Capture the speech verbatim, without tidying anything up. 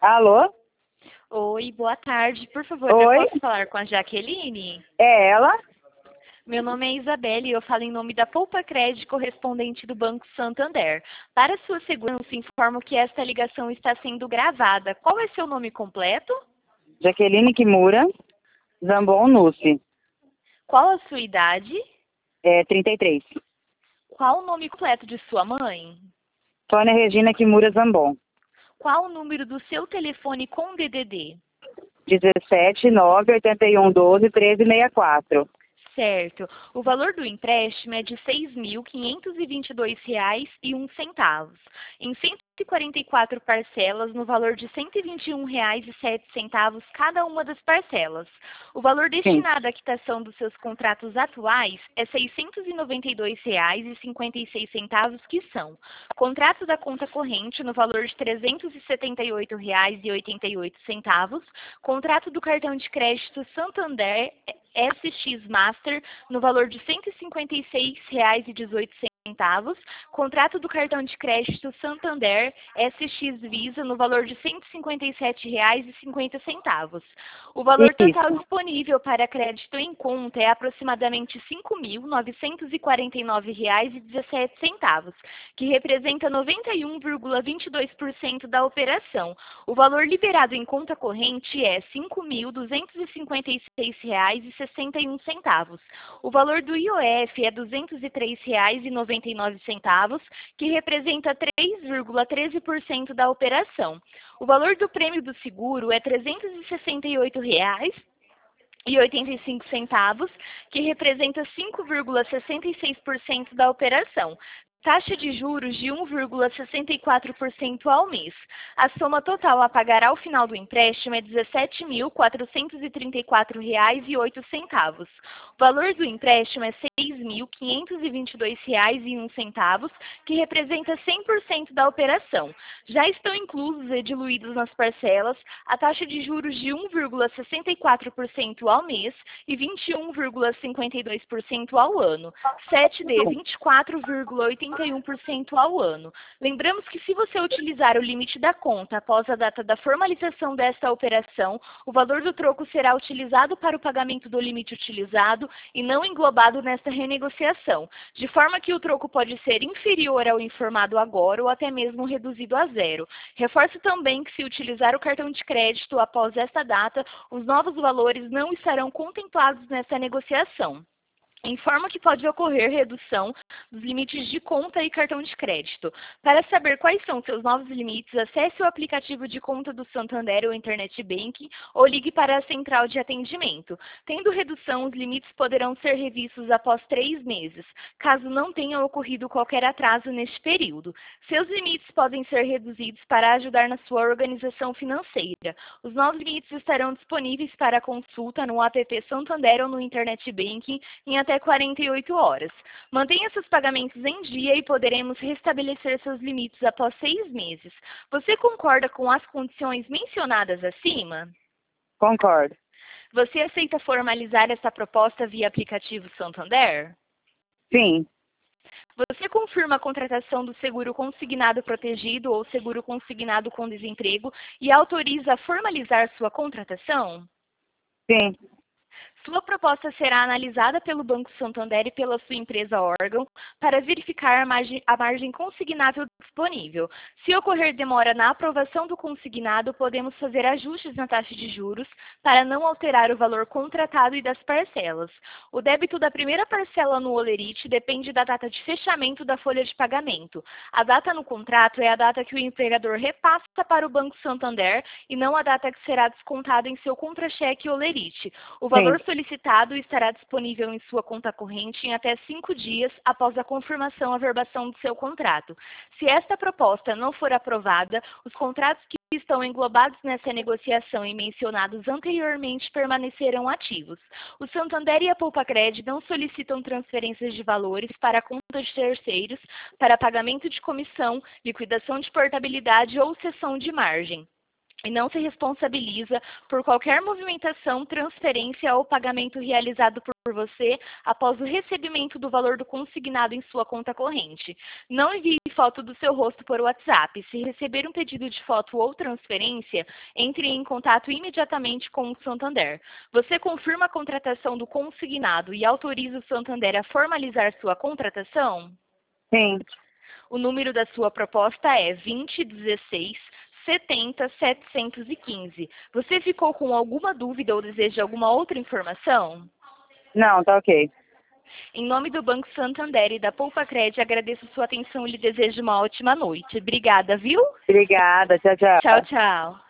Alô? Oi, boa tarde. Por favor, eu Oi? posso falar com a Jaqueline? É ela? Meu nome é Isabelle e eu falo em nome da Poupa Crédito correspondente do Banco Santander. Para sua segurança, informo que esta ligação está sendo gravada. Qual é seu nome completo? Jaqueline Kimura, Zambon Nussi, Qual a sua idade? é, trinta e três. Qual o nome completo de sua mãe? Tônia Regina Kimura Zambon, Qual o número do seu telefone com D D D? dezessete, nove, oitenta e um, doze, treze, sessenta e quatro. Certo. O valor do empréstimo é de seis mil quinhentos e vinte e dois reais e um centavos, em cento e quarenta e quatro parcelas no valor de cento e vinte e um reais e sete centavos cada uma das parcelas. O valor destinado à quitação dos seus contratos atuais é seiscentos e noventa e dois reais e cinquenta e seis centavos, que são: contrato da conta corrente no valor de trezentos e setenta e oito reais e oitenta e oito centavos, contrato do cartão de crédito Santander S X Master no valor de cento e cinquenta e seis reais e dezoito centavos, contrato do cartão de crédito Santander S X Visa no valor de cento e cinquenta e sete reais e cinquenta centavos. O valor total Isso. disponível para crédito em conta é aproximadamente cinco mil novecentos e quarenta e nove reais e dezessete centavos, que representa noventa e um vírgula vinte e dois por cento da operação. O valor liberado em conta corrente é cinco mil duzentos e cinquenta e seis reais e sessenta e um centavos. O valor do I O F é duzentos e três reais e noventa e nove centavos, que representa três vírgula treze por cento da operação. O valor do prêmio do seguro é trezentos e sessenta e oito reais e oitenta e cinco centavos, que representa cinco vírgula sessenta e seis por cento da operação. Taxa de juros de um vírgula sessenta e quatro por cento ao mês. A soma total a pagar ao final do empréstimo é dezessete mil quatrocentos e trinta e quatro reais e oito centavos. O valor do empréstimo é seis mil quinhentos e vinte e dois reais e um centavos, que representa cem por cento da operação. Já estão inclusos e diluídos nas parcelas a taxa de juros de um vírgula sessenta e quatro por cento ao mês e vinte e um vírgula cinquenta e dois por cento ao ano. sete D vinte e quatro vírgula oitenta e um por cento ao ano. Lembramos que, se você utilizar o limite da conta após a data da formalização desta operação, o valor do troco será utilizado para o pagamento do limite utilizado e não englobado nesta renegociação, de forma que o troco pode ser inferior ao informado agora ou até mesmo reduzido a zero. Reforço também que, se utilizar o cartão de crédito após esta data, os novos valores não estarão contemplados nesta negociação. Informa que pode ocorrer redução dos limites de conta e cartão de crédito. Para saber quais são seus novos limites, acesse o aplicativo de conta do Santander ou Internet Banking ou ligue para a central de atendimento. Tendo redução, os limites poderão ser revistos após três meses, caso não tenha ocorrido qualquer atraso neste período. Seus limites podem ser reduzidos para ajudar na sua organização financeira. Os novos limites estarão disponíveis para consulta no app Santander ou no Internet Banking em até quarenta e oito horas. Mantenha seus pagamentos em dia e poderemos restabelecer seus limites após seis meses. Você concorda com as condições mencionadas acima? Concordo. Você aceita formalizar essa proposta via aplicativo Santander? Sim. Você confirma a contratação do seguro consignado protegido ou seguro consignado com desemprego e autoriza a formalizar sua contratação? Sim. Sua proposta será analisada pelo Banco Santander e pela sua empresa órgão para verificar a margem, a margem consignável disponível. Se ocorrer demora na aprovação do consignado, podemos fazer ajustes na taxa de juros para não alterar o valor contratado e das parcelas. O débito da primeira parcela no Olerite depende da data de fechamento da folha de pagamento. A data no contrato é a data que o empregador repassa para o Banco Santander e não a data que será descontada em seu contra-cheque Olerite. O valor Sim. solicitado estará disponível em sua conta corrente em até cinco dias após a confirmação e averbação do seu contrato. Se esta proposta não for aprovada, os contratos que estão englobados nessa negociação e mencionados anteriormente permanecerão ativos. O Santander e a Poupa Crédito não solicitam transferências de valores para a conta de terceiros para pagamento de comissão, liquidação de portabilidade ou cessão de margem. e não se responsabiliza por qualquer movimentação, transferência ou pagamento realizado por você após o recebimento do valor do consignado em sua conta corrente. Não envie foto do seu rosto por WhatsApp. Se receber um pedido de foto ou transferência, entre em contato imediatamente com o Santander. Você confirma a contratação do consignado e autoriza o Santander a formalizar sua contratação? Sim. O número da sua proposta é vinte dezesseis setenta setecentos e quinze. Você ficou com alguma dúvida ou deseja alguma outra informação? Não, tá ok. Em nome do Banco Santander e da Poupa Cred, agradeço sua atenção e lhe desejo uma ótima noite. Obrigada, viu? Obrigada, tchau, tchau. Tchau, tchau.